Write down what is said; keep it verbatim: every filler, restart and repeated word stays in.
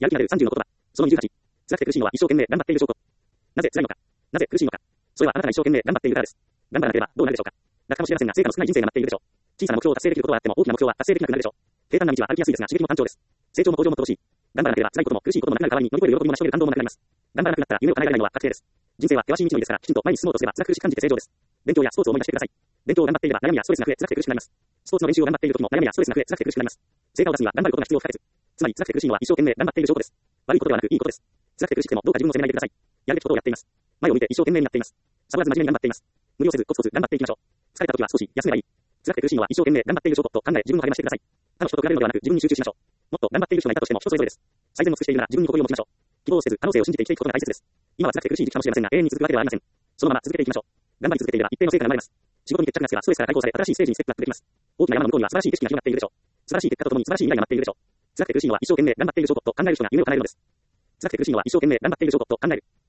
やる気が出るさんじゅうの言葉。そのにじゅうはち。辛くて苦しいのは一生懸命頑張っている証拠。なぜ辛いのか。なぜ苦しいのか。それはあなたが一生懸命頑張っているからです。頑張らなければどうなるでしょうか。楽かもしれませんが、成果の少ない人生が待っているでしょう。小さな目標を達成できることはあっても、大きな目標は達成できなくなるでしょう。平坦な道は歩きやすいですが、刺激も単調です。成長も向上も乏しい。頑張らなければ辛いことも苦しいこともなくなる代わりに乗り越える喜びも成し遂げる感動もなくなります。頑張らなくなったら夢を叶えられないのは確定です。人生は険しい道のりですから、きちんと前に進もうとすれば辛く苦しく感じて正常です。勉強やスポーツを思い出してください。勉強を頑張っていれば悩みやストレスが増え辛くて苦しくなります。スポーツの練習を頑張っている時も悩みやストレスが増え辛くて苦しくなります。成果を出すには頑張ることが必要不可欠。つまり辛くて苦しいのは一生懸命頑張っている証拠です。悪いことではなくいいことです。辛くて苦しくてもどうか自分を責めないでください。やるべきことをやっています。前を見て一生懸命になっています。サボらず真面目に頑張っています。無理をせずコツコツ頑張っていきましょう。疲れた時は少し休めばいい。辛くて苦しいのは一生懸命頑張っている証拠と考え自分を励ましてください。他の人と比べるのではなく自分に集中しましょう。もっと頑張っている人がいたとしても人それぞれです。最善を尽くしているなら自分に誇りを持ちましょう。希望を捨てず可能性を信じて生きていくことが大切です。今は辛くて苦しい時期かもしれませんが永遠に続くわけではありません。そのまま続けていきましょう。頑張り続けていれば一定の成果が生まれます。仕事に決着がつけばストレスから解放され新しいステージにステップアップできます。大きな山の向こうには素晴らしい景色が広がっているでしょう。素晴らしい結果とともに素晴らしい未来が待っているでしょう。辛くて苦しいのは一生懸命頑張っている証拠と考える人が夢を叶えるのです。辛くて苦しいのは一生懸命頑張っている証拠と考える。